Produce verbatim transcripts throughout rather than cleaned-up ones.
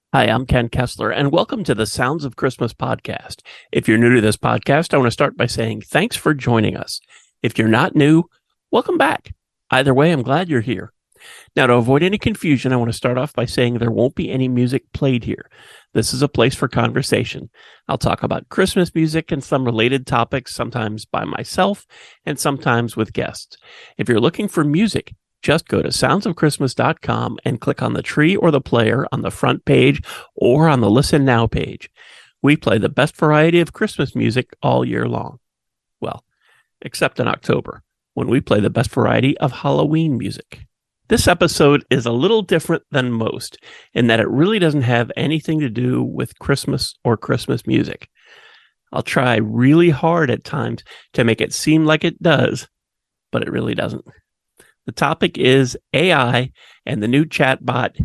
Hi, I'm Ken Kessler, and welcome to the Sounds of Christmas podcast. If you're new to this podcast, I want to start by saying thanks for joining us. If you're not new, welcome back. Either way, I'm glad you're here. Now, to avoid any confusion, I want to start off by saying there won't be any music played here. This is a place for conversation. I'll talk about Christmas music and some related topics, sometimes by myself and sometimes with guests. If you're looking for music, just go to sounds of christmas dot com and click on the tree or the player on the front page or on the Listen Now page. We play the best variety of Christmas music all year long. Well, except in October, when we play the best variety of Halloween music. This episode is a little different than most in that it really doesn't have anything to do with Christmas or Christmas music. I'll try really hard at times to make it seem like it does, but it really doesn't. The topic is A I and the new chatbot,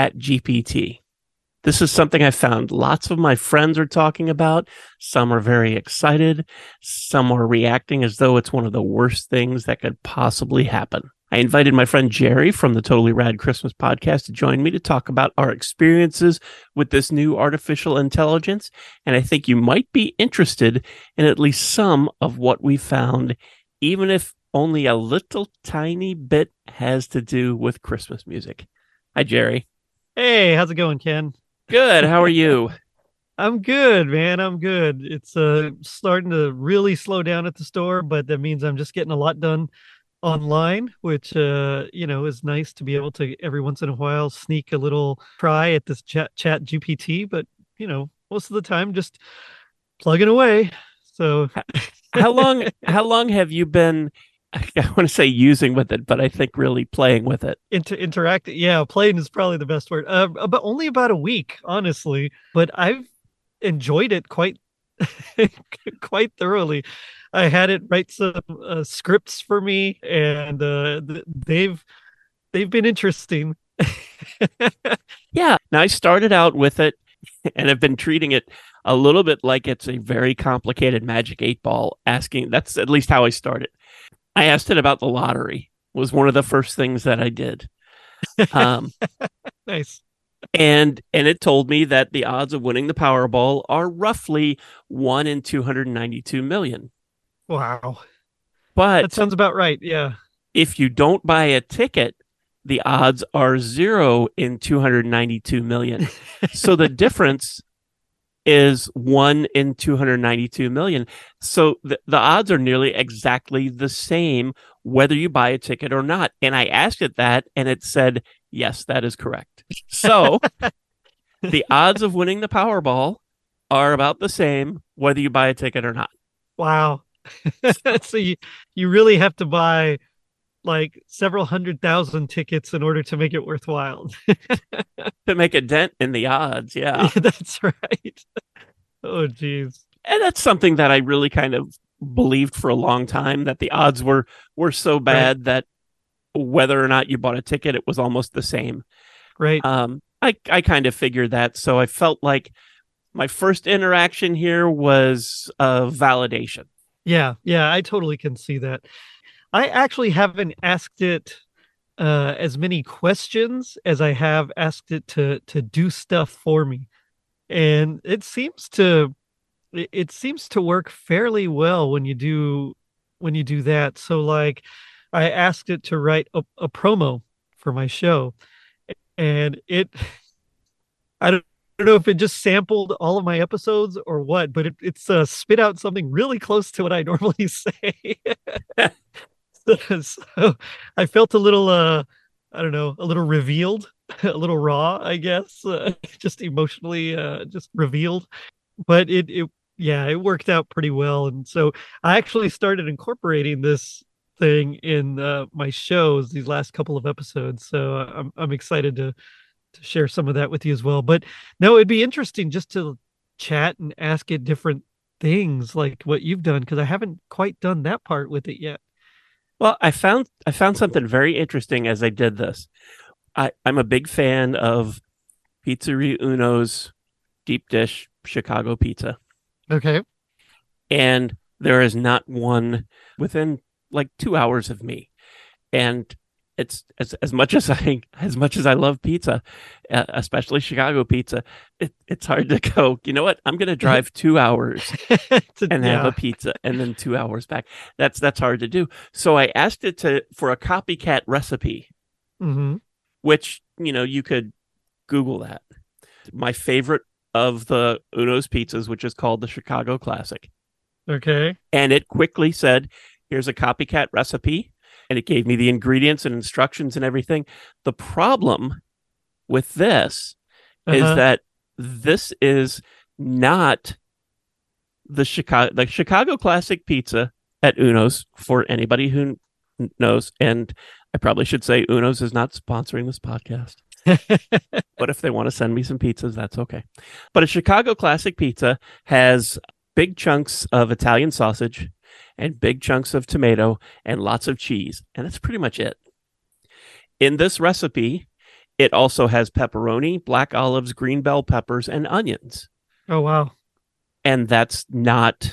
ChatGPT. This is something I found lots of my friends are talking about. Some are very excited. Some are reacting as though it's one of the worst things that could possibly happen. I invited my friend Jerry from the Totally Rad Christmas podcast to join me to talk about our experiences with this new artificial intelligence. And I think you might be interested in at least some of what we found, even if only a little tiny bit has to do with Christmas music. Hi, Jerry. Hey, how's it going, Ken? Good. How are you? I'm good, man. I'm good. It's uh starting to really slow down at the store, but that means I'm just getting a lot done online, which uh, you know, is nice to be able to every once in a while sneak a little try at this chat chat G P T, but you know, most of the time just plugging away. So How long how long have you been, I want to say using with it, but I think really playing with it? inter interact yeah, playing is probably the best word. Uh, but only about a week, honestly, but I've enjoyed it quite quite thoroughly. I had it write some uh, scripts for me, and uh, th- they've they've been interesting. Yeah. Now I started out with it and have been treating it a little bit like it's a very complicated magic eight ball, asking, that's at least how I started. I asked it about the lottery, was one of the first things that I did. Um, Nice. and and it told me that the odds of winning the Powerball are roughly one in two hundred ninety-two million. Wow. That But sounds about right. Yeah. if you don't buy a ticket, the odds are zero in two hundred ninety-two million. So the difference is one in two hundred ninety-two million. So the, the odds are nearly exactly the same whether you buy a ticket or not. And I asked it that, and it said, yes, that is correct. So the odds of winning the Powerball are about the same whether you buy a ticket or not. Wow. So you you really have to buy like several hundred thousand tickets in order to make it worthwhile. To make a dent in the odds, yeah. Yeah, that's right. Oh, geez. And that's something that I really kind of believed for a long time, that the odds were were so Right. bad that whether or not you bought a ticket, it was almost the same. Right. Um, I I kind of figured that, so I felt like my first interaction here was uh, validation. Yeah. Yeah. I totally can see that. I actually haven't asked it uh, as many questions as I have asked it to to do stuff for me, and it seems to it it seems to work fairly well when you do when you do that. So like I asked it to write a, a promo for my show, and it I don't, I don't know if it just sampled all of my episodes or what, but it, it's uh, spit out something really close to what I normally say. So, so I felt a little uh I don't know, a little revealed, a little raw, I guess, uh, just emotionally uh just revealed. But it it yeah, it worked out pretty well. And so I actually started incorporating this thing in uh, my shows these last couple of episodes. So uh, I'm I'm excited to to share some of that with you as well. But no, it'd be interesting just to chat and ask it different things like what you've done because I haven't quite done that part with it yet. Well, I found I found something very interesting as I did this. I, I'm a big fan of Pizzeria Uno's deep dish Chicago pizza, Okay. and there is not one within like two hours of me. And it's as as much as I as much as I love pizza, uh, especially Chicago pizza. It, it's hard to go. You know what? I'm going to drive two hours To- and have yeah. a pizza, and then two hours back. That's that's hard to do. So I asked it to for a copycat recipe, hmm which you know you could Google that. My favorite of the Uno's pizzas, which is called the Chicago Classic, Okay. and it quickly said, "Here's a copycat recipe." And it gave me the ingredients and instructions and everything. The problem with this is Uh-huh. that this is not the Chicago the Chicago Classic Pizza at Uno's, for anybody who knows. And I probably should say Uno's is not sponsoring this podcast. But if they want to send me some pizzas, that's okay. But a Chicago Classic Pizza has big chunks of Italian sausage and big chunks of tomato and lots of cheese. And that's pretty much it. In this recipe, it also has pepperoni, black olives, green bell peppers, and onions. Oh, wow. And that's not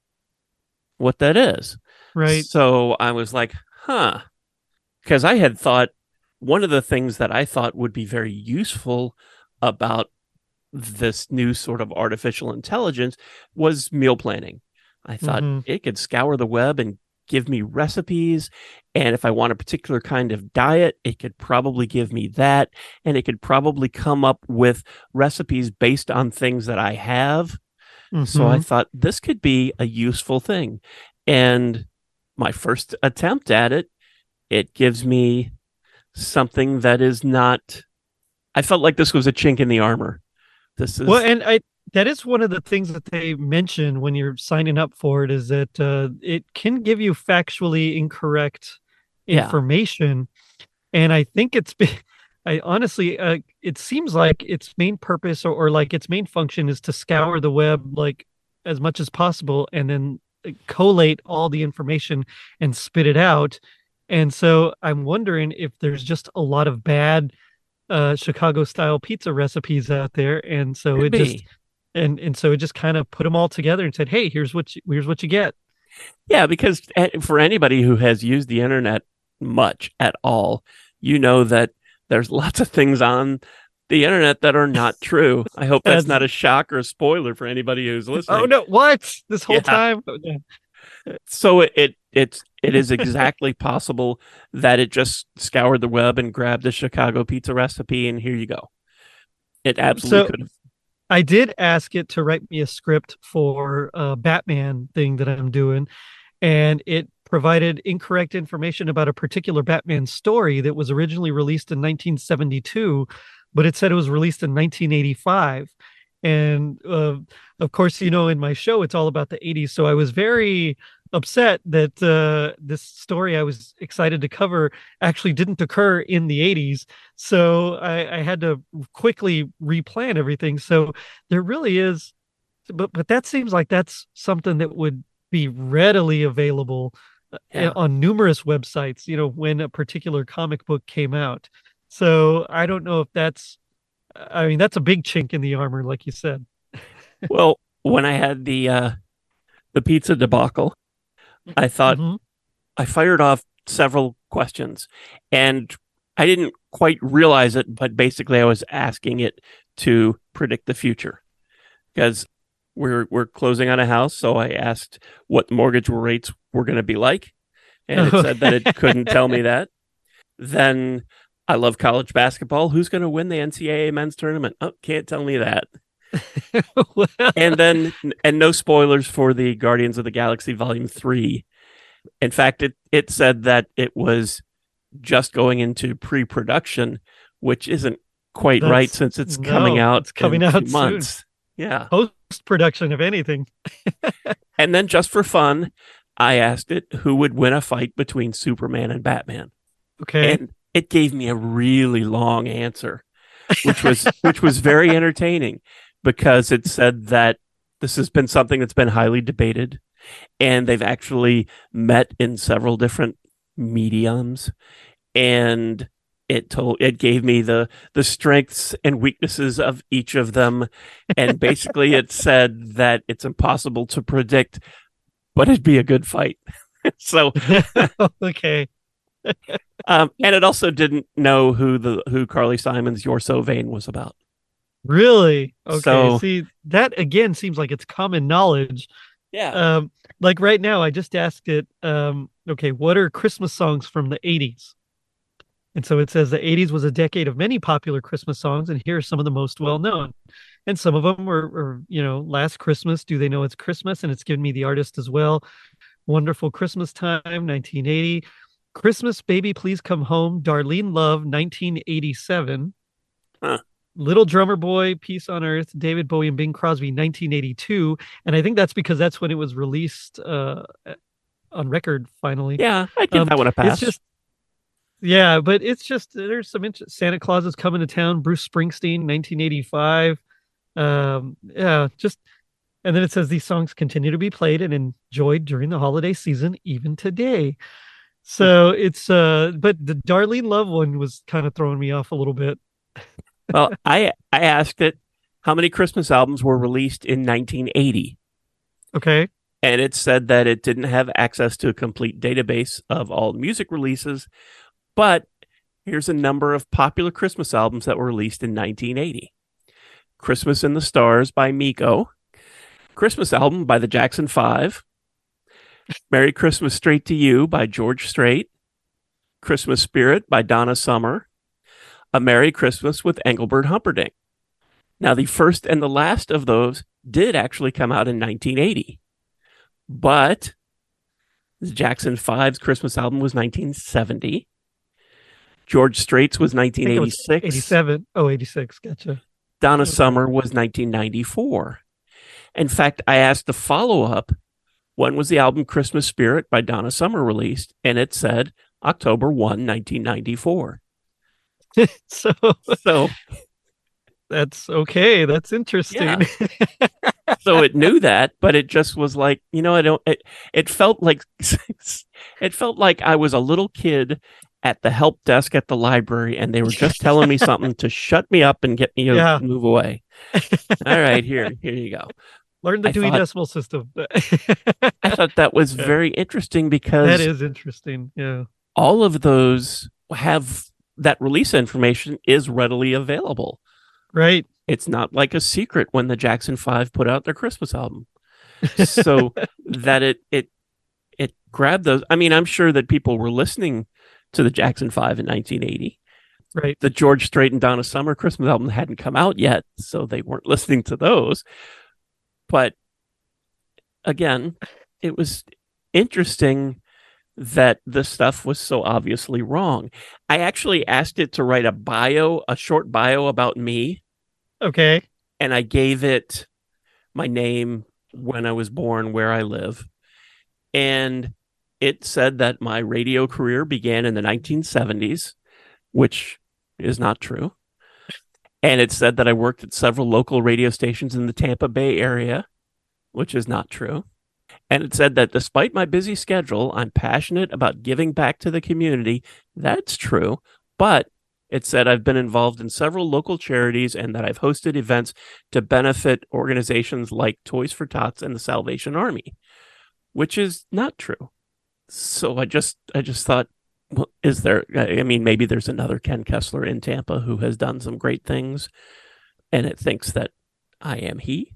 what that is. Right. So I was like, huh. Because I had thought one of the things that I thought would be very useful about this new sort of artificial intelligence was meal planning. I thought Mhm. it could scour the web and give me recipes. And if I want a particular kind of diet, it could probably give me that. And it could probably come up with recipes based on things that I have. So I Mhm. thought this could be a useful thing. And my first attempt at it, it gives me something that is not, I felt like this was a chink in the armor. This is, Well, and I that is one of the things that they mention when you're signing up for it is that uh, it can give you factually incorrect yeah, information, and I think it's been. I honestly, uh, it seems like its main purpose or, or like its main function is to scour the web like as much as possible, and then uh, collate all the information and spit it out. And so I'm wondering if there's just a lot of bad uh Chicago style pizza recipes out there, and so could it just be. and and so it just kind of put them all together and said, "Hey, here's what you, here's what you get." Yeah, because eh, for anybody who has used the internet much at all, you know that there's lots of things on the internet that are not true. I hope that's As not a shock or a spoiler for anybody who's oh listening. no, what this whole Yeah. time? Oh, yeah. So it, it it's it is exactly possible that it just scoured the web and grabbed the Chicago pizza recipe, and here you go. It absolutely So could have. I did ask it to write me a script for a Batman thing that I'm doing, and it provided incorrect information about a particular Batman story that was originally released in nineteen seventy-two, but it said it was released in nineteen eighty-five. And uh, of course, you know, in my show, it's all about the eighties. So I was very upset that uh, this story I was excited to cover actually didn't occur in the eighties. So I, I had to quickly replan everything. So there really is, but but that seems like that's something that would be readily available uh, Yeah. on numerous websites, you know, when a particular comic book came out. So I don't know if that's, I mean, that's a big chink in the armor, like you said. Well, when I had the uh, the pizza debacle, I thought Mhm. I fired off several questions, and I didn't quite realize it, but basically I was asking it to predict the future because we're we're closing on a house, so I asked what mortgage rates were going to be like, and it said that it couldn't tell me that. Then I love college basketball. Who's going to win the N C double A men's tournament? Oh, can't tell me that. Well, And then, and no spoilers for the Guardians of the Galaxy Volume three. In fact, it, it said that it was just going into pre-production, which isn't quite right that's since it's coming no, out it's coming in two out soon. months. Yeah. Post production, if anything. And then just for fun, I asked it who would win a fight between Superman and Batman. Okay. And it gave me a really long answer, which was which was very entertaining because it said that this has been something that's been highly debated, and they've actually met in several different mediums, and it told it gave me the the strengths and weaknesses of each of them, and basically it said that it's impossible to predict, but it'd be a good fight. So Okay. Um, and it also didn't know who the who Carly Simon's "You're So Vain" was about. Really? Okay. So See, that again seems like it's common knowledge. yeah, Um, like right now, I just asked it, um, okay, what are Christmas songs from the eighties? And so it says the eighties was a decade of many popular Christmas songs, and here are some of the most well known. And some of them were, were, you know, Last Christmas, Do They Know It's Christmas? And it's given me the artist as well. Wonderful Christmas Time, nineteen eighty. Christmas Baby Please Come Home, Darlene Love, nineteen eighty-seven. huh. Little Drummer Boy, Peace on Earth, David Bowie and Bing Crosby, nineteen eighty-two. And I think that's because that's when it was released uh, on record finally. Yeah, I'd give Um, that one a it's pass. just, yeah, but it's just, there's some interest. Santa Claus is Coming to Town, Bruce Springsteen, nineteen eighty-five. Um, yeah, just, and then it says these songs continue to be played and enjoyed during the holiday season, even today. So it's, uh, but the Darlene Love one was kind of throwing me off a little bit. Well, I I asked it how many Christmas albums were released in nineteen eighty, Okay. and it said that it didn't have access to a complete database of all music releases, but here's a number of popular Christmas albums that were released in nineteen eighty. Christmas in the Stars by Miko, Christmas album by the Jackson Five, Merry Christmas Straight to You by George Strait, Christmas Spirit by Donna Summer, A Merry Christmas with Engelbert Humperdinck. Now, the first and the last of those did actually come out in nineteen eighty, but the Jackson Five's Christmas album was nineteen seventy. George Strait's was I think it was nineteen eighty-six. eighty-seven. Oh, eighty-six. Gotcha. Donna Okay. Summer was nineteen ninety-four. In fact, I asked the follow-up, when was the album Christmas Spirit by Donna Summer released? And it said October first, nineteen ninety-four. So So, that's okay. That's interesting. yeah. So it knew that, but it just was like, you know, I don't, it, it felt like, it felt like I was a little kid at the help desk at the library and they were just telling me something to shut me up and get me to Yeah. move away. All right, here, here you go. Learn the I Dewey thought- Decimal System. I thought that was Yeah. very interesting because That is interesting. Yeah. all of those have that release information is readily available. Right. It's not like a secret when the Jackson Five put out their Christmas album. So that it it it grabbed those. I mean, I'm sure that people were listening to the Jackson Five in nineteen eighty. Right. The George Strait and Donna Summer Christmas album hadn't come out yet, so they weren't listening to those. But again, it was interesting that the stuff was so obviously wrong. I actually asked it to write a bio, a short bio about me, Okay. and I gave it my name, when I was born, where I live. And it said that my radio career began in the nineteen seventies, which is not true. And it said that I worked at several local radio stations in the Tampa Bay area, which is not true. And it said that despite my busy schedule, I'm passionate about giving back to the community. That's true. But it said I've been involved in several local charities and that I've hosted events to benefit organizations like Toys for Tots and the Salvation Army, which is not true. So I just I just thought, well, is there, I mean, maybe there's another Ken Kessler in Tampa who has done some great things and it thinks that I am he.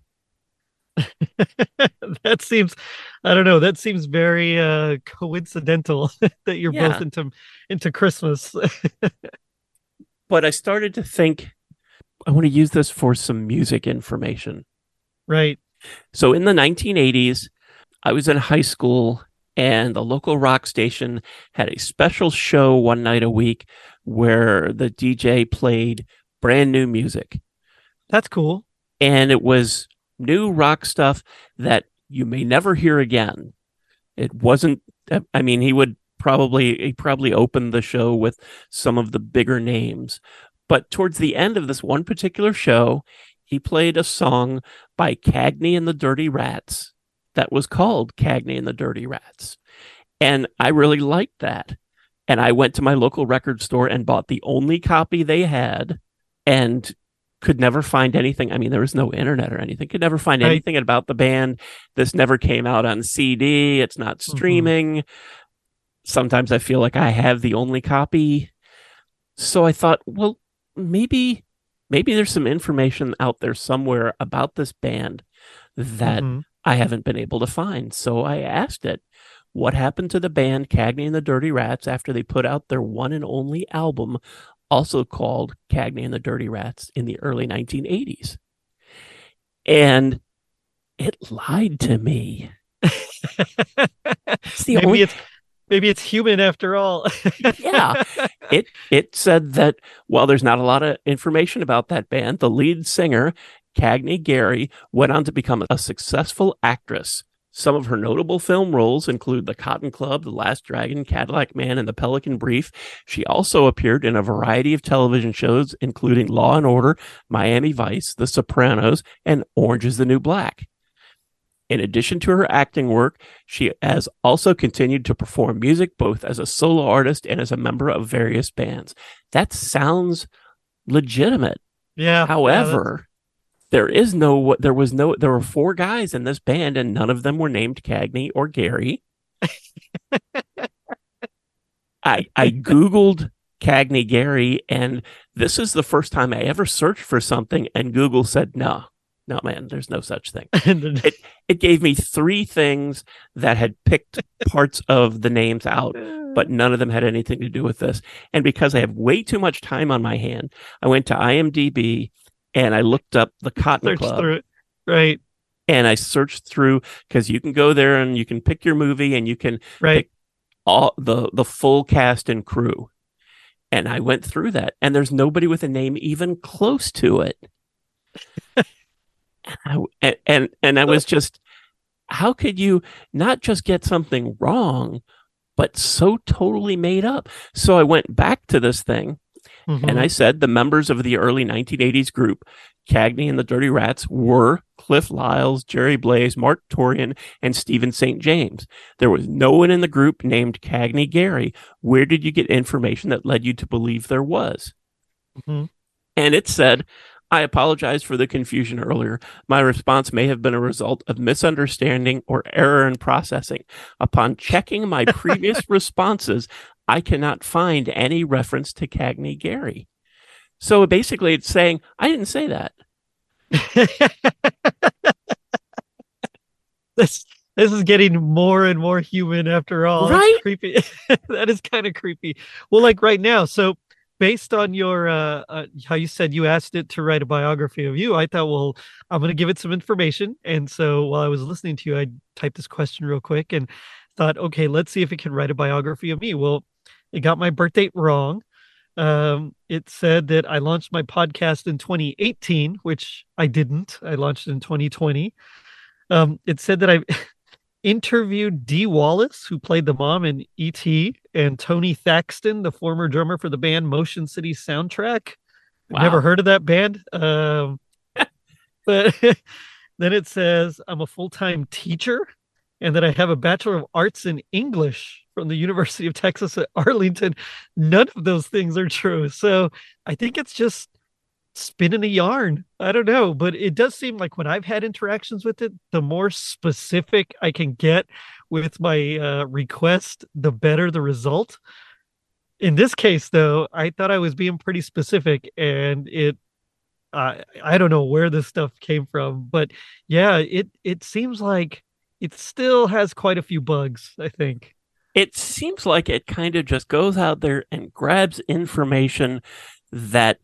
That seems, I don't know, that seems very uh coincidental that you're Yeah. both into into Christmas. But I started to think, I want to use this for some music information. Right. So in the nineteen eighties, I was in high school and the local rock station had a special show one night a week where the D J played brand new music. That's cool. And it was new rock stuff that you may never hear again. It wasn't, I mean, he would probably, he probably opened the show with some of the bigger names. But towards the end of this one particular show, he played a song by Cagney and the Dirty Rats that was called Cagney and the Dirty Rats. And I really liked that. And I went to my local record store and bought the only copy they had and could never find anything. I mean, there was no internet or anything. Could never find Right. anything about the band. This never came out on C D. It's not streaming. sometimes I feel like I have the only copy. So I thought, well, maybe maybe there's some information out there somewhere about this band that Mm-hmm. I haven't been able to find. So I asked it, what happened to the band Cagney and the Dirty Rats after they put out their one and only album, also called Cagney and the Dirty Rats, in the early nineteen eighties? And it lied to me. It's the maybe only it's maybe it's human after all. yeah. It it said that while there's not a lot of information about that band, the lead singer, Cagney Gary, went on to become a successful actress. Some of her notable film roles include The Cotton Club, The Last Dragon, Cadillac Man, and The Pelican Brief. She also appeared in a variety of television shows, including Law and Order, Miami Vice, The Sopranos, and Orange is the New Black. In addition to her acting work, she has also continued to perform music both as a solo artist and as a member of various bands. That sounds legitimate. Yeah. However, yeah, there is no, there was no, there were four guys in this band and none of them were named Cagney or Gary. I, I Googled Cagney Gary, and this is the first time I ever searched for something and Google said, no, no, man, there's no such thing. it, it gave me three things that had picked parts of the names out, but none of them had anything to do with this. And because I have way too much time on my hand, I went to IMDb and I looked up the Cotton Search Club. through it. Right. And I searched through, because you can go there and you can pick your movie and you can right. pick all the, the full cast and crew. And I went through that, and there's nobody with a name even close to it. and, I, and and I was just, how could you not just get something wrong, but so totally made up? So I went back to this thing, mm-hmm. and I said the members of the early nineteen eighties group, Cagney and the Dirty Rats, were Cliff Lyles, Jerry Blaze, Mark Torian, and Stephen Saint James. There was no one in the group named Cagney Gary. Where did you get information that led you to believe there was? Mm-hmm. And it said, I apologize for the confusion earlier. My response may have been a result of misunderstanding or error in processing. Upon checking my previous responses, I cannot find any reference to Cagney Gary. So basically it's saying, I didn't say that. this this is getting more and more human after all. Right? That's creepy. That is kind of creepy. Well, like right now, so based on your uh, uh how you said you asked it to write a biography of you, I thought, well, I'm going to give it some information. And so while I was listening to you, I typed this question real quick and thought, okay, let's see if it can write a biography of me. Well, it got my birth date wrong. Um, it said that I launched my podcast in twenty eighteen, which I didn't. I launched it in twenty twenty. Um, it said that I interviewed Dee Wallace, who played the mom in E T, and Tony Thaxton, the former drummer for the band Motion City Soundtrack. Wow. Never heard of that band. Um, but then it says I'm a full-time teacher and that I have a Bachelor of Arts in English from the University of Texas at Arlington. None of those things are true. So I think it's just spinning a yarn. I don't know, but it does seem like when I've had interactions with it, the more specific I can get with my uh, request, the better the result. In this case, though, I thought I was being pretty specific, and it, uh, I don't know where this stuff came from, but yeah, it it seems like it still has quite a few bugs, I think. It seems like it kind of just goes out there and grabs information that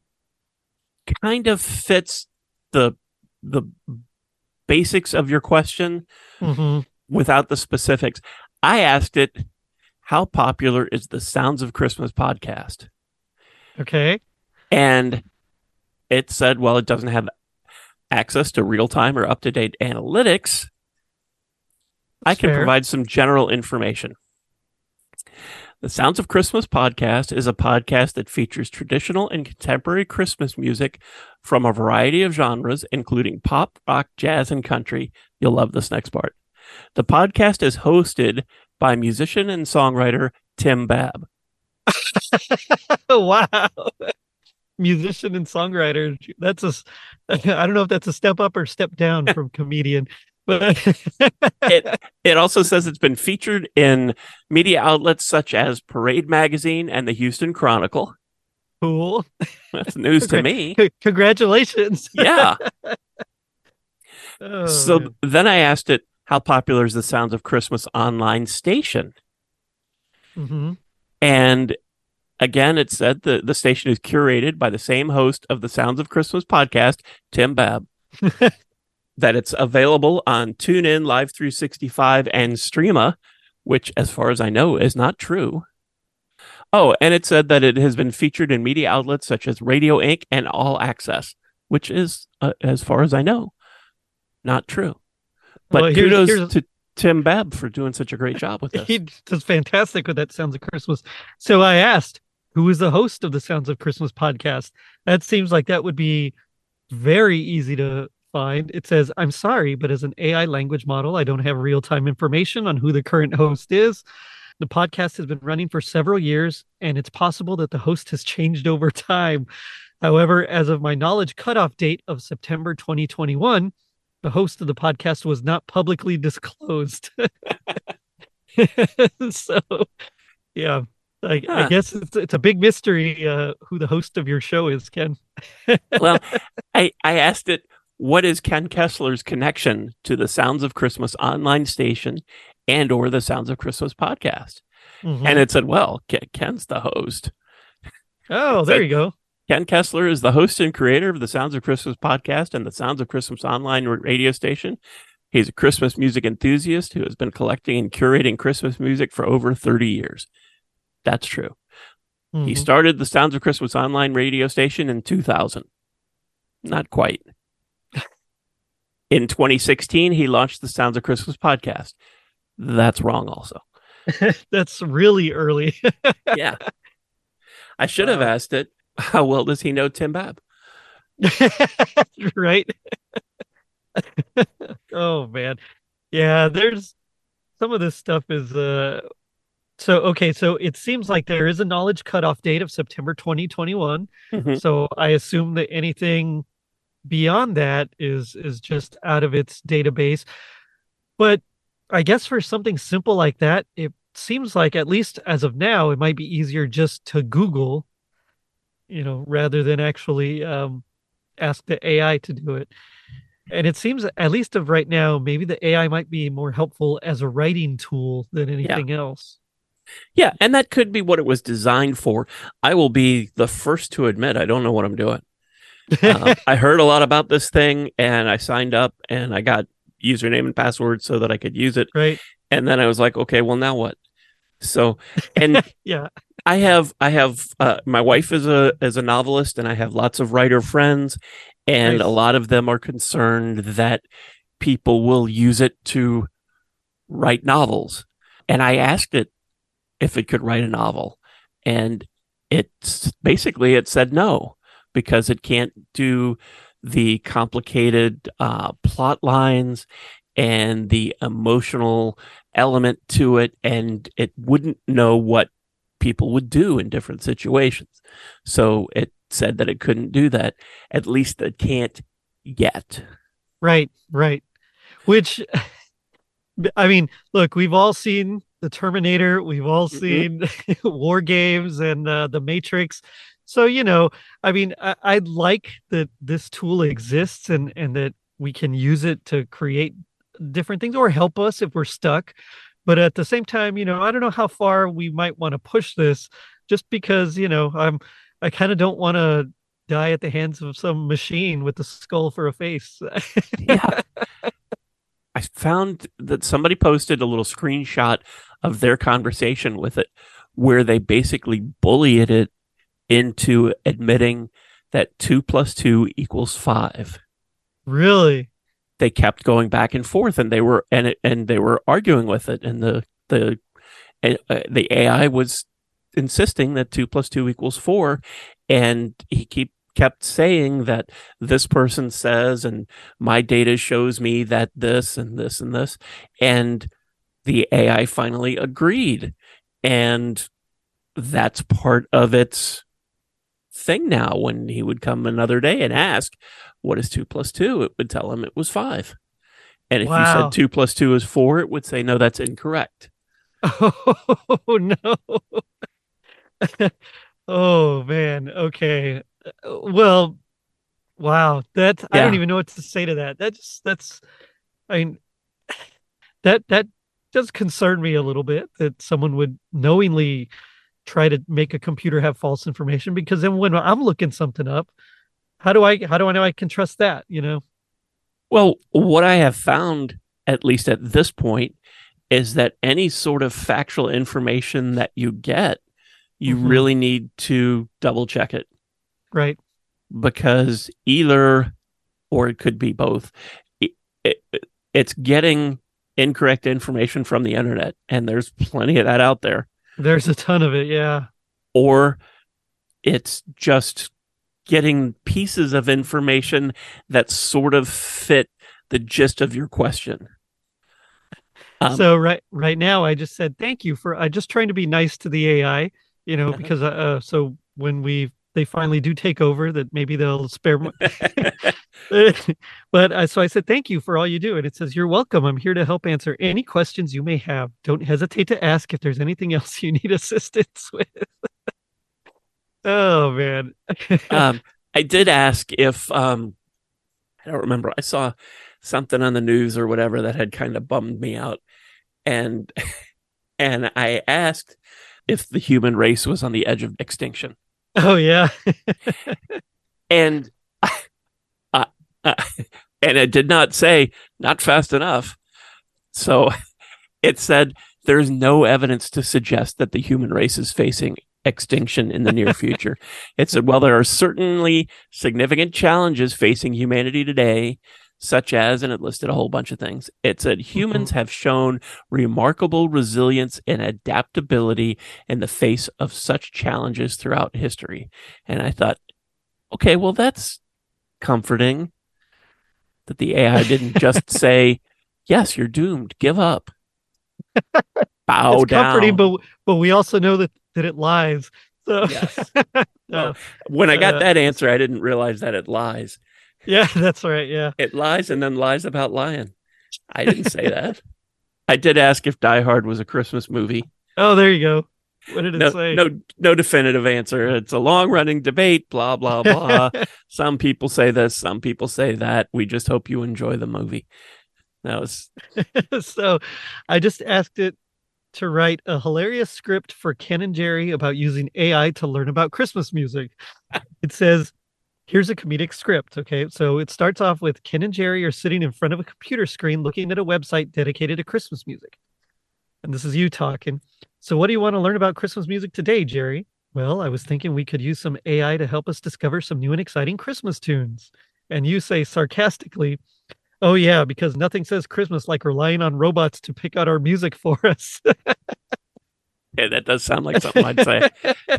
kind of fits the the basics of your question, mm-hmm. without the specifics. I asked it, how popular is the Sounds of Christmas podcast? Okay. And it said, well, it doesn't have access to real-time or up-to-date analytics. That's I can fair. Provide some general information. The Sounds of Christmas podcast is a podcast that features traditional and contemporary Christmas music from a variety of genres, including pop, rock, jazz, and country. You'll love this next part. The podcast is hosted by musician and songwriter Tim Babb. Wow. Musician and songwriter. That's a, I don't know if that's a step up or step down from comedian. But It it also says it's been featured in media outlets such as Parade Magazine and the Houston Chronicle. cool. That's news to Congra- me. c- Congratulations. Yeah. Oh, So man. then I asked it, how popular is the Sounds of Christmas online station? Hmm. And again, it said the, the station is curated by the same host of the Sounds of Christmas podcast, Tim Babb, that it's available on TuneIn, Live three sixty-five, and Streama, which, as far as I know, is not true. Oh, and it said that it has been featured in media outlets such as Radio Inc and All Access, which is, uh, as far as I know, not true. But Well, here's kudos here's to Tim Babb for doing such a great job with this. he does fantastic with that Sounds of Christmas. So I asked, who is the host of the Sounds of Christmas podcast? That seems like that would be very easy to find. It says, I'm sorry, but as an A I language model, I don't have real time information on who the current host is. The podcast has been running for several years, and it's possible that the host has changed over time. However, as of my knowledge cutoff date of September twenty twenty-one, the host of the podcast was not publicly disclosed. So, yeah, I, I Huh. guess it's it's a big mystery uh, who the host of your show is, Ken. Well, I, I asked it, what is Ken Kessler's connection to the Sounds of Christmas online station and or the Sounds of Christmas podcast? Mhm. And it said, well, Ken, Ken's the host. Oh, It there said, you go. Ken Kessler is the host and creator of the Sounds of Christmas podcast and the Sounds of Christmas online radio station. He's a Christmas music enthusiast who has been collecting and curating Christmas music for over thirty years. That's true. He Mhm. started the Sounds of Christmas online radio station in two thousand. Not quite. In twenty sixteen, he launched the Sounds of Christmas podcast. That's wrong also. That's really early. Yeah. I should have Wow. asked it, how well does he know Tim Babb? Right? Oh man. Yeah, there's some of this stuff is uh so okay, so it seems like there is a knowledge cutoff date of September twenty twenty-one. Mhm. So I assume that anything beyond that is is just out of its database. But I guess for something simple like that, it seems like at least as of now, it might be easier just to Google, you know, rather than actually um, ask the A I to do it. And it seems, at least of right now, maybe the A I might be more helpful as a writing tool than Yeah. anything else. Yeah, and that could be what it was designed for. I will be the first to admit I don't know what I'm doing. Uh, I heard a lot about this thing and I signed up and I got username and password so that I could use it. Right? And then I was like, okay, well, now what? So, and Yeah. I have, I have, uh, my wife is a, is a novelist and I have lots of writer friends and Nice. a lot of them are concerned that people will use it to write novels. And I asked it if it could write a novel and it's basically, it said no, because it can't do the complicated uh, plot lines and the emotional element to it, and it wouldn't know what people would do in different situations. So it said that it couldn't do that. At least it can't yet. Right. Right. Which, I mean, look, we've all seen the Terminator, we've all seen mm-hmm. War Games and uh, the Matrix. So, you know, I mean, I, I like that this tool exists and, and that we can use it to create different things or help us if we're stuck. But at the same time, you know, I don't know how far we might want to push this just because, you know, I'm, I kind of don't want to die at the hands of some machine with a skull for a face. Yeah. I found that somebody posted a little screenshot of their conversation with it where they basically bullied it into admitting that two plus two equals five. Really? They kept going back and forth, and they were and it, and they were arguing with it, and the the uh, the A I was insisting that two plus two equals four, and he keep kept saying that this person says, and my data shows me that this and this and this, and the A I finally agreed, and that's part of its thing now. When he would come another day and ask, what is two plus two? It would tell him it was five. And if you said Wow. two plus two is four, it would say, no, that's incorrect. Oh no. Oh man. Okay. Uh, Well, wow. That's I don't Yeah. even know what to say to that. That's that's I mean that that does concern me a little bit that someone would knowingly try to make a computer have false information because then when I'm looking something up, how do I how do I know I can trust that, you know? Well, what I have found, at least at this point, is that any sort of factual information that you get, you Hmm. really need to double check it Right. because either, or it could be both, it, it, it's getting incorrect information from the internet, and there's plenty of that out there, There's a ton of it, yeah. or it's just getting pieces of information that sort of fit the gist of your question. Um, So right right now I just said thank you for I just trying to be nice to the A I, you know, because uh, uh so when we they finally do take over that maybe they'll spare mo- but uh, so I said thank you for all you do and it says you're welcome. I'm here to help answer any questions you may have. Don't hesitate to ask if there's anything else you need assistance with. Oh man. um, I did ask if um, I don't remember. I saw something on the news or whatever that had kind of bummed me out, and and I asked if the human race was on the edge of extinction, Oh yeah. and uh, uh, and it did not say not fast enough. So it said there's no evidence to suggest that the human race is facing extinction in the near future. It said, well, there are certainly significant challenges facing humanity today, such as, and it listed a whole bunch of things. It said humans have shown remarkable resilience and adaptability in the face of such challenges throughout history. And I thought, okay, well, that's comforting that the A I didn't just say, yes, you're doomed, give up, bow It's comforting, down. but but we also know that that it lies. So Yes. uh, Well, when I got uh, that answer, I didn't realize that it lies. yeah, that's right. Yeah. It lies and then lies about lying. I didn't say that. I did ask if Die Hard was a Christmas movie. Oh, there you go. What did it No, say? no, no definitive answer. It's a long-running debate. Blah blah blah. Some people say this. Some people say that. We just hope you enjoy the movie. That was So I just asked it to write a hilarious script for Ken and Jerry about using A I to learn about Christmas music. It says, here's a comedic script. Okay. So it starts off with Ken and Jerry are sitting in front of a computer screen looking at a website dedicated to Christmas music. And this is you talking. So, what do you want to learn about Christmas music today, Jerry? Well, I was thinking we could use some A I to help us discover some new and exciting Christmas tunes. And you say sarcastically, oh, yeah, because nothing says Christmas like relying on robots to pick out our music for us. yeah. That does sound like something I'd say.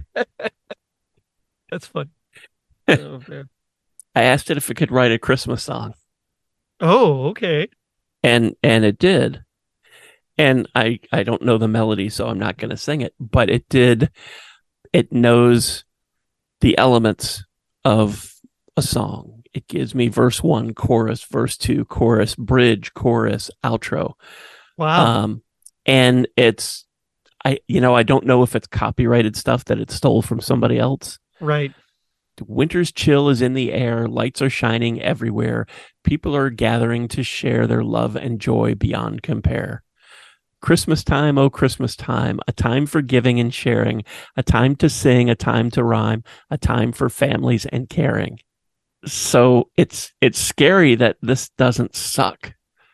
That's fun. Oh, man. I asked it if it could write a Christmas song, Oh, okay. and and it did. And I I don't know the melody, so I'm not going to sing it. But it did. It knows the elements of a song. It gives me verse one, chorus, verse two, chorus, bridge, chorus, outro. Wow. Um, and it's I you know I don't know if it's copyrighted stuff that it stole from somebody else. Right. Winter's chill is in the air. Lights are shining everywhere. People are gathering to share their love and joy beyond compare. Christmas time, oh Christmas time, a time for giving and sharing, a time to sing, a time to rhyme, a time for families and caring. So it's it's scary that this doesn't suck.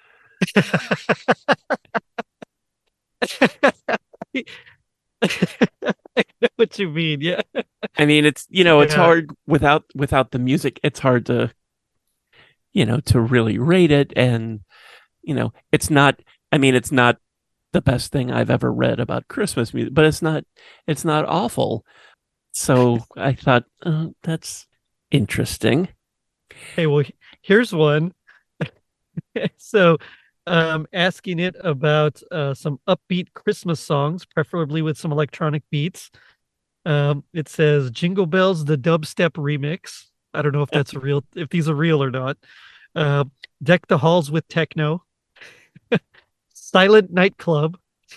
I know what you mean. Yeah. I mean, it's you know, it's Yeah. hard without without the music. It's hard to you know to really rate it, and you know, it's not. I mean, it's not the best thing I've ever read about Christmas music, but it's not it's not awful. So I thought uh, that's interesting. Hey, well, here's one. So, um, asking it about uh, some upbeat Christmas songs, preferably with some electronic beats. Um, it says Jingle Bells, the dubstep remix. I don't know if that's real, if these are real or not. Uh, Deck the Halls with Techno. Silent Nightclub.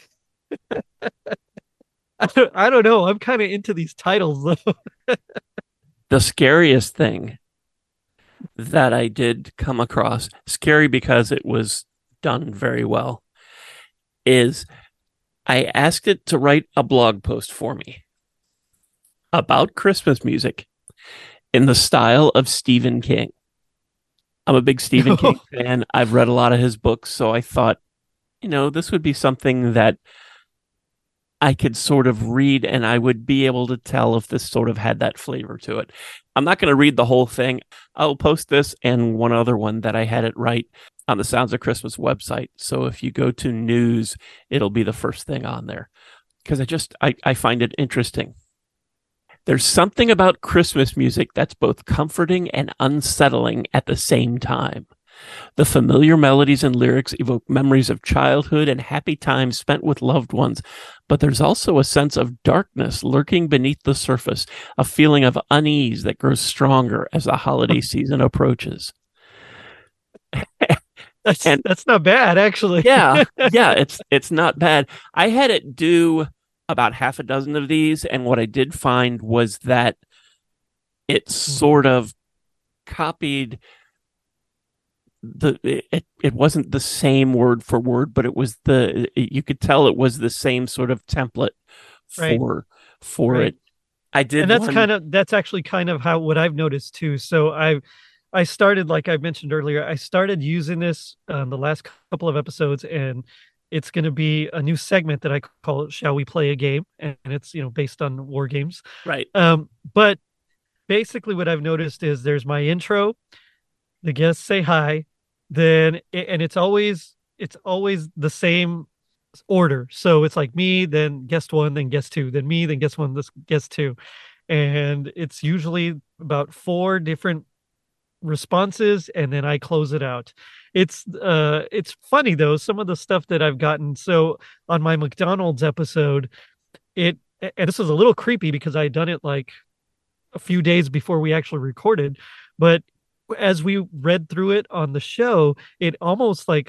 I don't, I don't know. I'm kind of into these titles though. The scariest thing that I did come across, scary because it was done very well, is I asked it to write a blog post for me about Christmas music in the style of Stephen King. I'm a big Stephen King fan. I've read a lot of his books, so I thought, you know, this would be something that I could sort of read and I would be able to tell if this sort of had that flavor to it. I'm not going to read the whole thing. I'll post this and one other one that I had it right on the Sounds of Christmas website. So if you go to news, it'll be the first thing on there because I just, I, I find it interesting. There's something about Christmas music that's both comforting and unsettling at the same time. The familiar melodies and lyrics evoke memories of childhood and happy times spent with loved ones, but there's also a sense of darkness lurking beneath the surface, a feeling of unease that grows stronger as the holiday season approaches. That's and, that's not bad, actually. yeah, yeah, it's it's not bad. I had it do about half a dozen of these, and what I did find was that it sort of copied the it, it wasn't the same word for word, but it was the you could tell it was the same sort of template for right. for right. it. I did, and that's one... kind of that's actually kind of how what I've noticed too. So I I started, like I mentioned earlier, I started using this um, the last couple of episodes, and it's going to be a new segment that I call "Shall We Play a Game?" and it's you know based on war games, right? Um, but basically, what I've noticed is there's my intro, the guests say hi, then and it's always it's always the same order. So it's like me, then guest one, then guest two, then me, then guest one, this guest two, and it's usually about four different responses, and then I close it out. It's uh, it's funny though, some of the stuff that I've gotten. So on my McDonald's episode, it and this was a little creepy because I had done it like a few days before we actually recorded, but as we read through it on the show, it almost like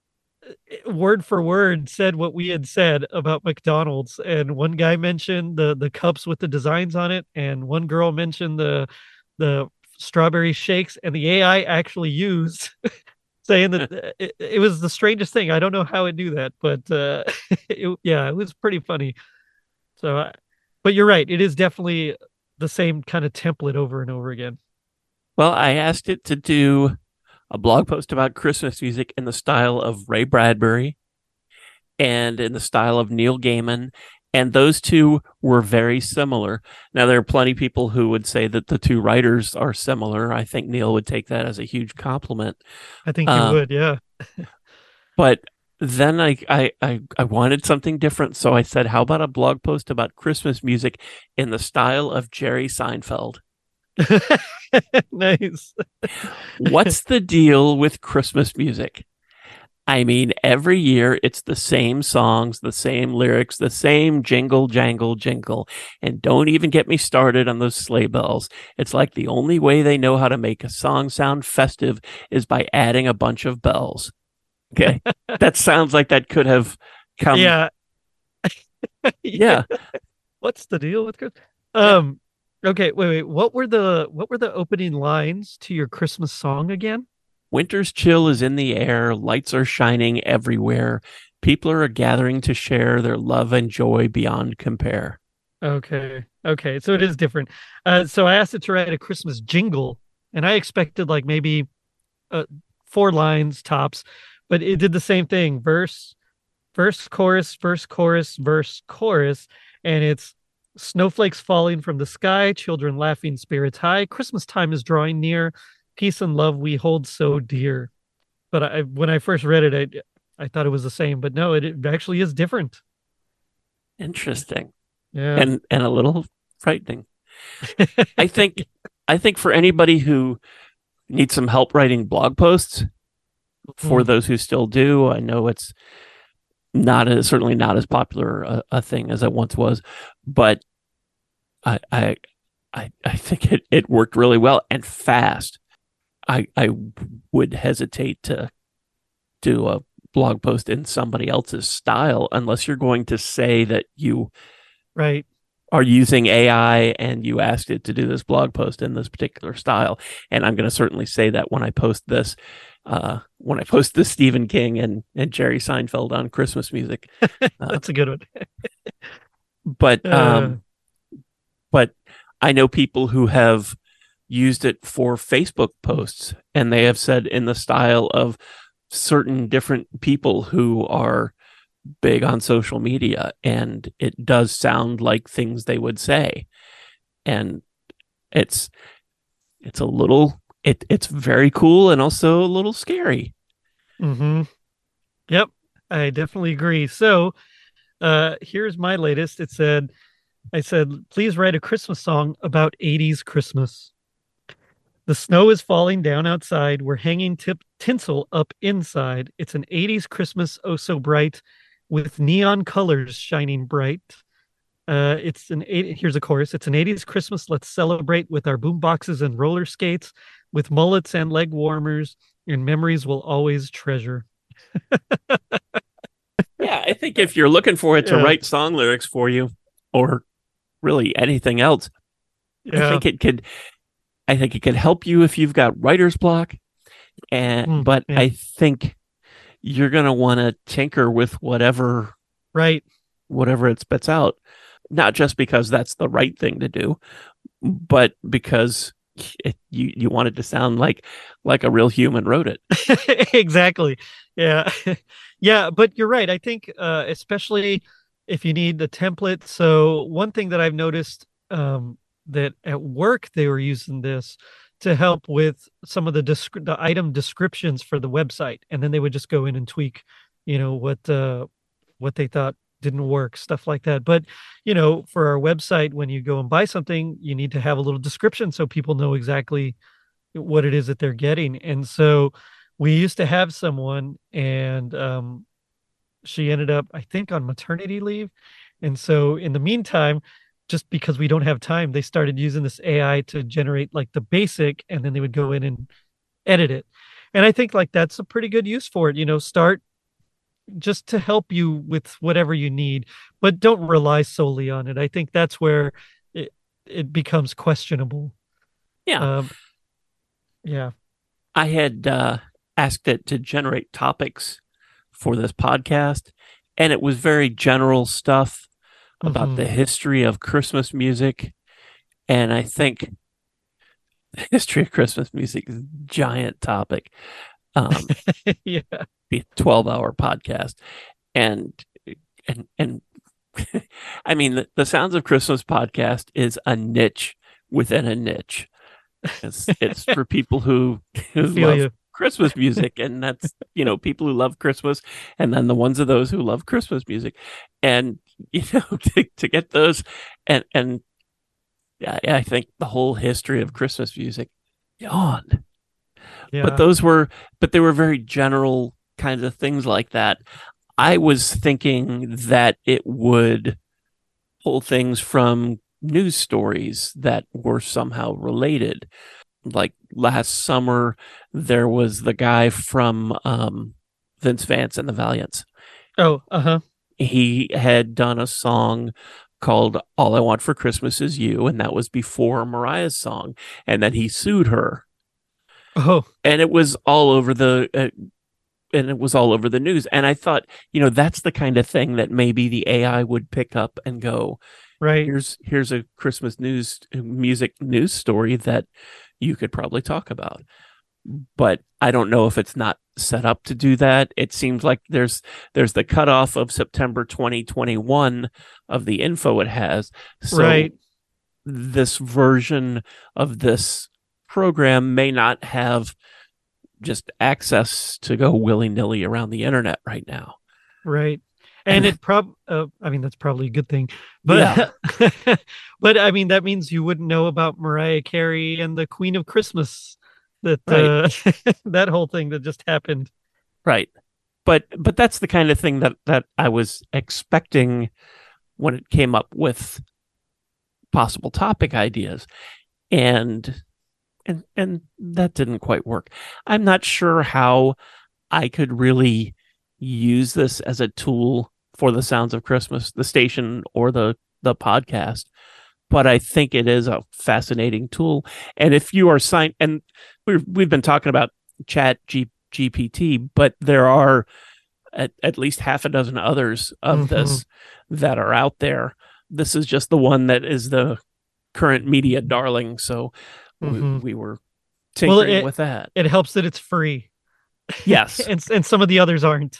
word for word said what we had said about McDonald's. And one guy mentioned the the cups with the designs on it, and one girl mentioned the the strawberry shakes, and the A I actually used saying that it, it was the strangest thing. I don't know how it knew that, but uh, it, yeah, it was pretty funny. So, uh, but you're right, it is definitely the same kind of template over and over again. Well, I asked it to do a blog post about Christmas music in the style of Ray Bradbury and in the style of Neil Gaiman, and those two were very similar. Now, there are plenty of people who would say that the two writers are similar. I think Neil would take that as a huge compliment. I think he uh, would, yeah. But then I, I, I, I wanted something different, so I said, how about a blog post about Christmas music in the style of Jerry Seinfeld? Nice. What's the deal with Christmas music? I mean, every year it's the same songs, the same lyrics, the same jingle, jangle, jingle. And don't even get me started on those sleigh bells. It's like the only way they know how to make a song sound festive is by adding a bunch of bells. Okay. That sounds like that could have come. Yeah. Yeah. What's the deal with Christmas? Um, Okay, wait, wait. What were the what were the opening lines to your Christmas song again? Winter's chill is in the air. Lights are shining everywhere. People are gathering to share their love and joy beyond compare. Okay, okay. So it is different. Uh, so I asked it to write a Christmas jingle, and I expected like maybe uh, four lines tops, but it did the same thing: verse, verse, chorus, verse, chorus, verse, chorus, and it's snowflakes falling from the sky, children laughing, spirits high. Christmas time is drawing near. Peace and love we hold so dear. But I, when I first read it, I, I thought it was the same. But no, it, it actually is different. Interesting. Yeah, and and a little frightening. I think I think for anybody who needs some help writing blog posts, for mm. those who still do, I know it's not as certainly not as popular a, a thing as it once was, but I I I, I think it, it worked really well and fast. I I would hesitate to do a blog post in somebody else's style unless you're going to say that you right. are using A I and you asked it to do this blog post in this particular style. And I'm going to certainly say that when I post this, uh, when I post the Stephen King and, and Jerry Seinfeld on Christmas music. Uh, That's a good one. but, um, uh, but I know people who have used it for Facebook posts, and they have said in the style of certain different people who are big on social media, and it does sound like things they would say. And it's it's a little it it's very cool and also a little scary. Mm-hmm. Yep, I definitely agree. So uh here's my latest. It said I said, please write a Christmas song about eighties Christmas. The snow is falling down outside. We're hanging tip tinsel up inside. It's an eighties Christmas, oh so bright, with neon colors shining bright. Uh, it's an eight. Here's a chorus. It's an eighties Christmas. Let's celebrate with our boom boxes and roller skates, with mullets and leg warmers, and memories we'll always treasure. Yeah, I think if you're looking for it to Yeah. write song lyrics for you, or really anything else, Yeah. I think it could. I think it could help you if you've got writer's block. And Mm, but yeah. I think you're gonna want to tinker with whatever Right. whatever it spits out, not just because that's the right thing to do, but because it, you you want it to sound like like a real human wrote it. Exactly. Yeah. Yeah, but you're right. I think uh especially if you need the template. So one thing that I've noticed um that at work they were using this to help with some of the descri- the item descriptions for the website, and then they would just go in and tweak, you know, what uh what they thought didn't work, stuff like that. But you know, for our website, when you go and buy something, you need to have a little description so people know exactly what it is that they're getting. And so we used to have someone, and um, she ended up, I think, on maternity leave. And so in the meantime, just because we don't have time, they started using this A I to generate like the basic, and then they would go in and edit it. And I think like that's a pretty good use for it. You know, start just to help you with whatever you need, but don't rely solely on it. I think that's where it, it becomes questionable. Yeah, Um, yeah. I had uh, asked it to generate topics for this podcast, and it was very general stuff about Mhm. the history of Christmas music. And I think the history of Christmas music is a giant topic. Um, Yeah. be a twelve hour podcast. And, and, and I mean, the, the Sounds of Christmas podcast is a niche within a niche. It's, it's for people who, who Feel love you. Christmas music, and that's, you know, people who love Christmas, and then the ones of those who love Christmas music. And, you know, to, to get those, and, and I, I think the whole history of Christmas music, yawn. Yeah. But those were, but they were very general kinds of things like that. I was thinking that it would pull things from news stories that were somehow related. Like last summer, there was the guy from um, Vince Vance and the Valiants. Oh, uh-huh. He had done a song called All I Want for Christmas Is You, and that was before Mariah's song. And then he sued her. Oh, And it was all over the uh, and it was all over the news. And I thought, you know, that's the kind of thing that maybe the A I would pick up and go, right. here's here's a Christmas news music news story that you could probably talk about. But I don't know if it's not set up to do that. It seems like there's there's the cutoff of September twenty twenty-one of the info it has. So Right. this version of this program may not have just access to go willy-nilly around the internet right now. Right. And it prob uh, I mean that's probably a good thing. But Yeah. but I mean that means you wouldn't know about Mariah Carey and the Queen of Christmas, that Right. uh that whole thing that just happened. Right. But but that's the kind of thing that that I was expecting when it came up with possible topic ideas. And and and that didn't quite work. I'm not sure how I could really use this as a tool for the Sounds of Christmas, the station or the the podcast. But I think it is a fascinating tool. And if you are signed, and we've we've been talking about Chat G, GPT, but there are at, at least half a dozen others of mm-hmm. this that are out there. This is just the one that is the current media darling. So mm-hmm. we, we were tinkering well, it, with that. It helps that it's free. Yes. and, and some of the others aren't.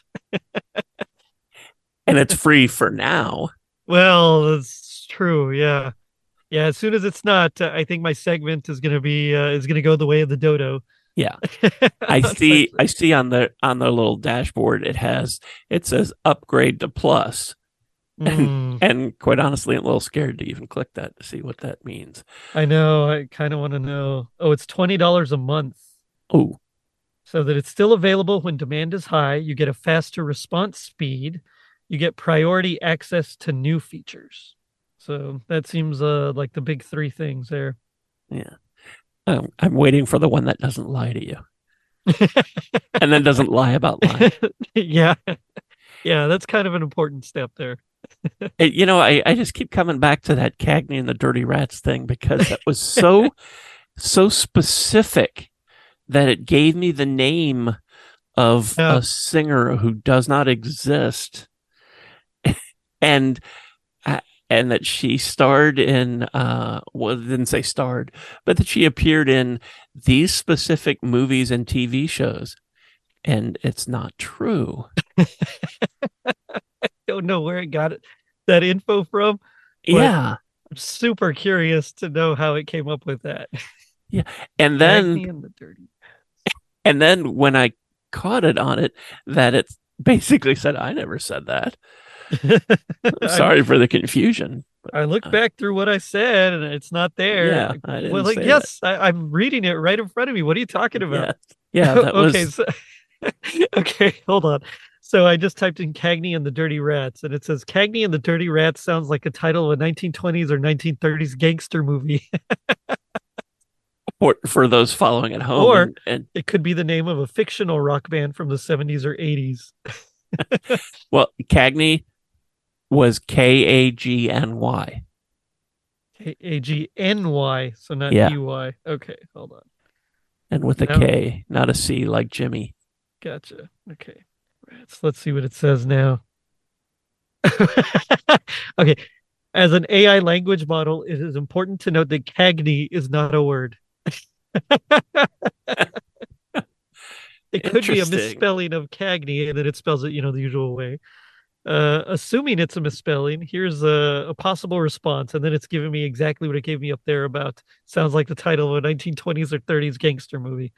And it's free for now. Well, that's true. Yeah. Yeah. As soon as it's not, uh, I think my segment is going to be, uh, is going to go the way of the dodo. Yeah. I see, I see on the, on the little dashboard, it has, it says upgrade to plus. And, mm. and quite honestly, I'm a little scared to even click that to see what that means. I know. I kind of want to know. Oh, it's twenty dollars a month. Oh. So that it's still available when demand is high. You get a faster response speed. You get priority access to new features. So that seems uh, like the big three things there. Yeah. Um, I'm waiting for the one that doesn't lie to you. And then doesn't lie about lying. Yeah. Yeah, that's kind of an important step there. It, you know, I, I just keep coming back to that Cagney and the Dirty Rats thing because that was so, so specific that it gave me the name of yeah. a singer who does not exist. and uh, and that she starred in, uh, well, it didn't say starred, but that she appeared in these specific movies and T V shows. And it's not true. I don't know where it got it, that info from. Yeah. I'm super curious to know how it came up with that. Yeah. And then, and, the dirty. and then when I caught it on it, that it basically said, I never said that. Sorry I, for the confusion. But, I looked uh, back through what I said and it's not there. Yeah. I didn't well, like, say yes, I, I'm reading it right in front of me. What are you talking about? Yeah. yeah that was... okay. So, okay. Hold on. So I just typed in Cagney and the Dirty Rats, and it says Cagney and the Dirty Rats sounds like a title of a nineteen twenties or nineteen thirties gangster movie. or for those following at home. Or and, and... it could be the name of a fictional rock band from the seventies or eighties. Well, Cagney was K A G N Y. K A G N Y, so not yeah. E Y. Okay, hold on. And with a now... K, not a C like Jimmy. Gotcha. Okay. Let's, let's see what it says now. Okay. As an A I language model, it is important to note that Cagney is not a word. It could be a misspelling of Cagney and then it spells it, you know, the usual way. Uh, assuming it's a misspelling, here's a, a possible response. And then it's giving me exactly what it gave me up there about sounds like the title of a nineteen twenties or thirties gangster movie.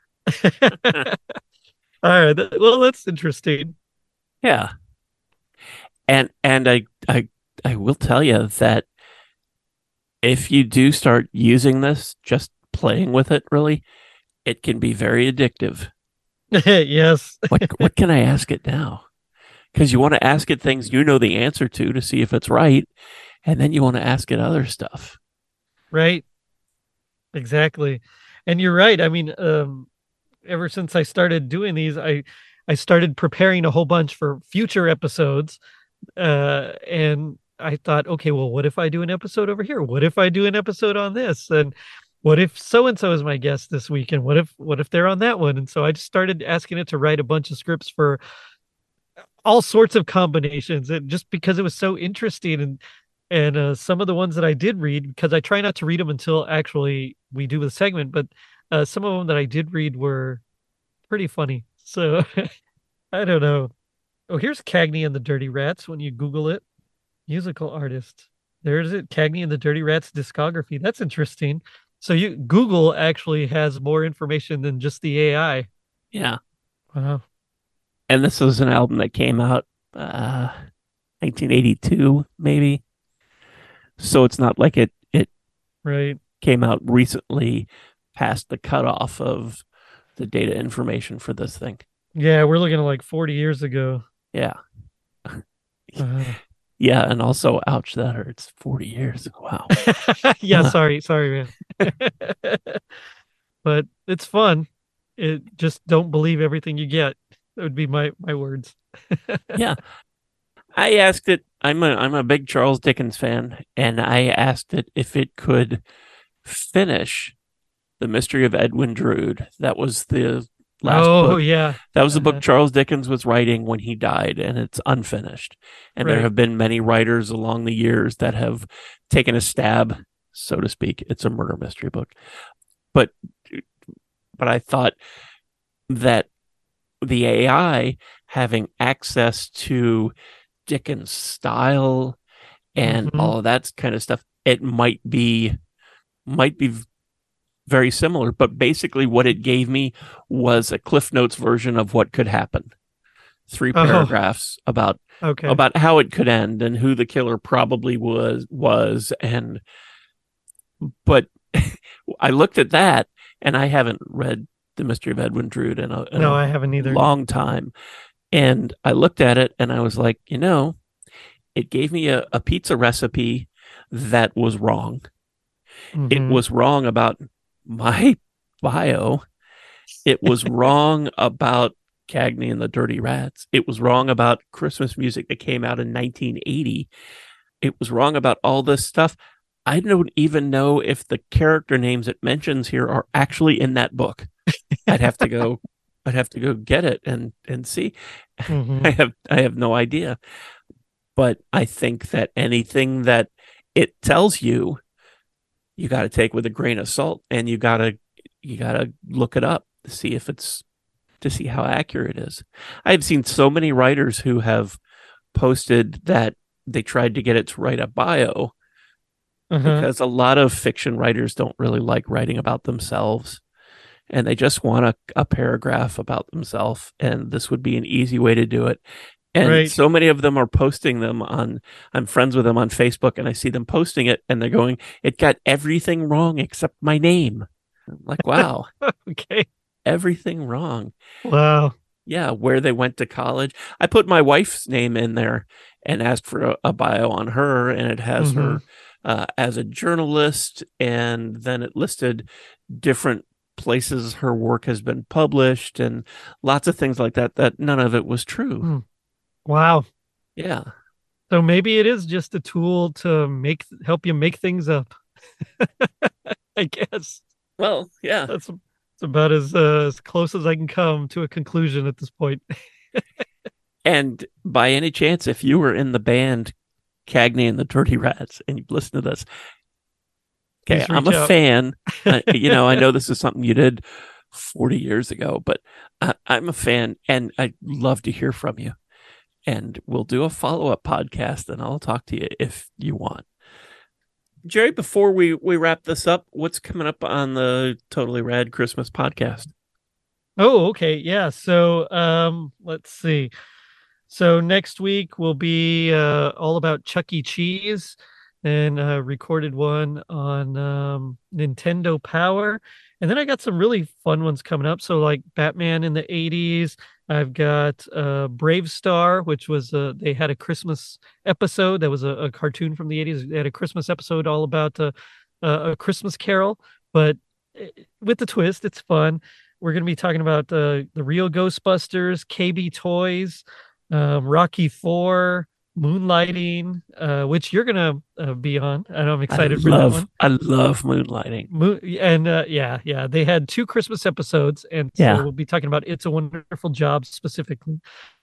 All right. Well, that's interesting. Yeah. And and I I I will tell you that if you do start using this, just playing with it, really, it can be very addictive. Yes. what what can I ask it now? Because you want to ask it things you know the answer to to see if it's right, and then you want to ask it other stuff. Right. Exactly. And you're right. I mean, um, ever since I started doing these, I I started preparing a whole bunch for future episodes. Uh, and I thought, okay, well, what if I do an episode over here? What if I do an episode on this? And what if so-and-so is my guest this week? And what if, what if they're on that one? And so I just started asking it to write a bunch of scripts for all sorts of combinations. And just because it was so interesting and, and uh, some of the ones that I did read, because I try not to read them until actually we do the segment, but uh, some of them that I did read were pretty funny. So I don't know. Oh, here's Cagney and the Dirty Rats when you Google it. Musical artist. There's it. Cagney and the Dirty Rats discography. That's interesting. So you Google actually has more information than just the A I. Yeah. Wow. And this was an album that came out uh, nineteen eighty-two, maybe. So it's not like it it right came out recently past the cutoff of the data information for this thing. Yeah, we're looking at like forty years ago. Yeah. Uh, yeah, and also, ouch, that hurts. forty years. Wow. Yeah, sorry, sorry, man. But it's fun. It just don't believe everything you get. That would be my my words. Yeah. I asked it, I'm a I'm a big Charles Dickens fan, and I asked it if it could finish The Mystery of Edwin Drood. That was the last Oh book. yeah. That was the book Uh-huh. Charles Dickens was writing when he died, and it's unfinished. And there Right. have been many writers along the years that have taken a stab, so to speak. It's a murder mystery book. But but I thought that the A I having access to Dickens' style and Hmm. all of that kind of stuff, it might be might be very similar. But basically, what it gave me was a Cliff Notes version of what could happen. Three Oh, paragraphs about okay. about how it could end and who the killer probably was was and but I looked at that and I haven't read The Mystery of Edwin Drood in a, in No, a I haven't either. long time. And I looked at it and I was like, you know, it gave me a, a pizza recipe that was wrong. It Hmm. was wrong about my bio. It was wrong about Cagney and the Dirty Rats. It was wrong about Christmas music that came out in nineteen eighty. It was wrong about all this stuff. I don't even know if the character names it mentions here are actually in that book. I'd have to go I'd have to go get it and and see. Hmm. I have I have no idea. But I think that anything that it tells you, you got to take with a grain of salt, and you got to you got to look it up to see if it's to see how accurate it is. I've seen so many writers who have posted that they tried to get it to write a bio Uh-huh. because a lot of fiction writers don't really like writing about themselves and they just want a, a paragraph about themselves. And this would be an easy way to do it. And Right. so many of them are posting them on, I'm friends with them on Facebook and I see them posting it and they're going, it got everything wrong except my name. I'm like, wow, Okay. everything wrong. Wow. Yeah, where they went to college. I put my wife's name in there and asked for a, a bio on her, and it has Hmm. her uh, as a journalist, and then it listed different places her work has been published and lots of things like that, that none of it was true. Wow. Yeah. So maybe it is just a tool to make help you make things up. I guess Well, yeah. that's that's about as uh, as close as I can come to a conclusion at this point. And by any chance, if you were in the band Cagney and the Dirty Rats and you listen to this, okay, Please I'm reach a out. fan. Uh, you know, I know this is something you did forty years ago, but I, I'm a fan and I'd love to hear from you. And we'll do a follow up podcast and I'll talk to you if you want. Jerry, before we, we wrap this up, what's coming up on the Totally Rad Christmas podcast? Oh, okay. Yeah. So um let's see. So next week will be uh all about Chuck E. Cheese and uh recorded one on um Nintendo Power. And then I got some really fun ones coming up. So like Batman in the eighties. I've got uh Brave Star, which was uh they had a Christmas episode that was a, a cartoon from the eighties. They had a Christmas episode all about uh, uh, a Christmas Carol, but eh, with the twist, it's fun. We're going to be talking about uh, the real Ghostbusters, K B Toys, um, Rocky Four, Moonlighting, uh, which you're going to uh, be on. And I'm I excited for that love, one. I love moonlighting. Moon, and uh, yeah, yeah, they had two Christmas episodes, and so Yeah. we'll be talking about It's a Wonderful Job specifically.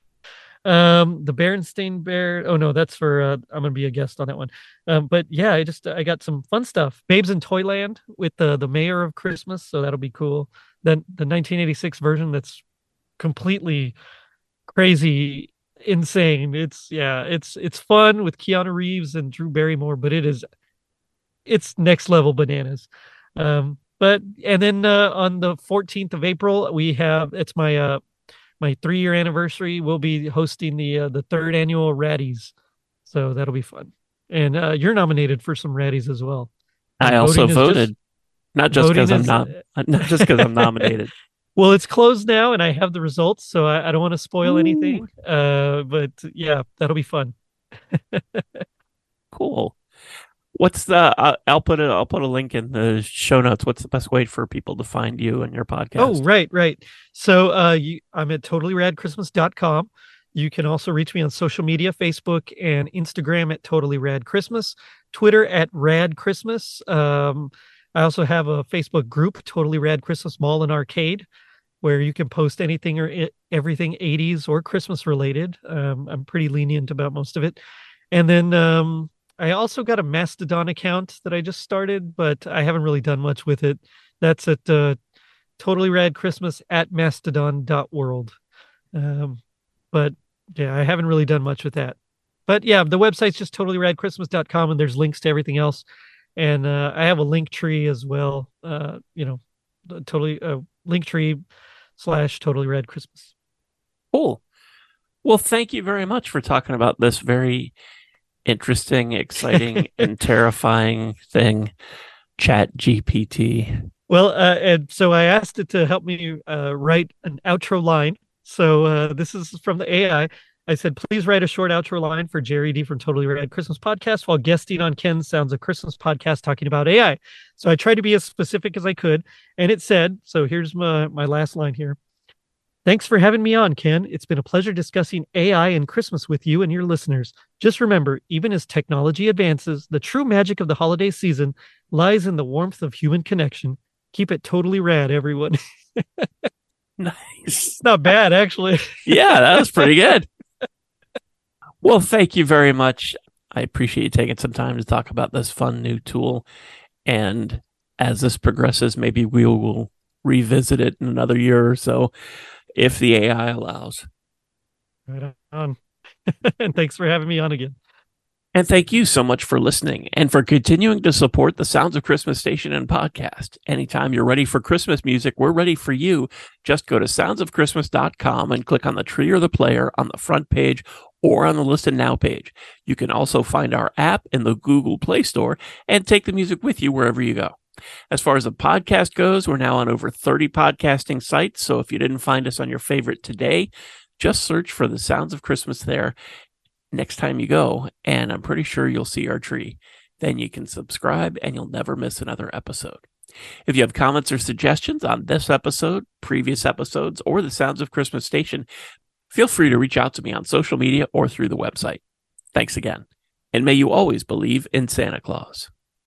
Um, the Berenstain Bear. Oh no, that's for uh, I'm gonna be a guest on that one. Um, but yeah, I just I got some fun stuff. Babes in Toyland with the the Mayor of Christmas, so that'll be cool. Then the nineteen eighty-six version that's completely crazy, insane. It's yeah, it's it's fun with Keanu Reeves and Drew Barrymore, but it is it's next level bananas. Um, but and then uh, on the fourteenth of April, we have it's my uh my three year anniversary. We'll be hosting the uh, the third annual Raddies, so that'll be fun. And uh, you're nominated for some Raddies as well. I And also voting is just voted, not just voting because I'm is not, not just because I'm nominated. well, it's closed now, and I have the results, so I, I don't want to spoil Ooh, anything. Uh, but yeah, that'll be fun. cool. What's the? Uh, I'll put a I'll put a link in the show notes. What's the best way for people to find you and your Oh, podcast? right, right. So uh, you, I'm at totally rad christmas dot com. You can also reach me on social media, Facebook and Instagram at Totally Rad Christmas, Twitter at Rad Christmas. Um, I also have a Facebook group, Totally Rad Christmas Mall and Arcade, where you can post anything or I- everything eighties or Christmas related. Um, I'm pretty lenient about most of it. And then um, I also got a Mastodon account that I just started, but I haven't really done much with it. That's at uh, totally rad christmas at mastodon dot world. Um, but yeah, I haven't really done much with that. But yeah, the website's just totally rad christmas dot com and there's links to everything else. And uh, I have a link tree as well. Uh, you know, totally uh, link tree slash totally rad Christmas. Cool. Well, thank you very much for talking about this very interesting, exciting, and terrifying thing, Chat G P T. Well, uh, and so I asked it to help me uh, write an outro line. So uh, this is from the A I. I I said, please write a short outro line for Jerry D from Totally Rad Christmas Podcast while guesting on Ken's Sounds of Christmas podcast talking about A I. So I tried to be as specific as I could. And it said, so here's my, my last line here. Thanks for having me on, Ken. It's been a pleasure discussing A I and Christmas with you and your listeners. Just remember, even as technology advances, the true magic of the holiday season lies in the warmth of human connection. Keep it totally rad, everyone. Nice. Not bad, actually. Yeah, that was pretty good. Well, thank you very much. I appreciate you taking some time to talk about this fun new tool. And as this progresses, maybe we will revisit it in another year or so if the A I allows. Right on. And thanks for having me on again. And thank you so much for listening and for continuing to support the Sounds of Christmas station and podcast. Anytime you're ready for Christmas music, we're ready for you. Just go to sounds of christmas dot com and click on the tree or the player on the front page or on the Listen Now page. You can also find our app in the Google Play Store and take the music with you wherever you go. As far as the podcast goes, we're now on over thirty podcasting sites. So if you didn't find us on your favorite today, just search for the Sounds of Christmas there next time you go, and I'm pretty sure you'll see our tree. Then you can subscribe and you'll never miss another episode. If you have comments or suggestions on this episode, previous episodes, or the Sounds of Christmas station, feel free to reach out to me on social media or through the website. Thanks again, and may you always believe in Santa Claus.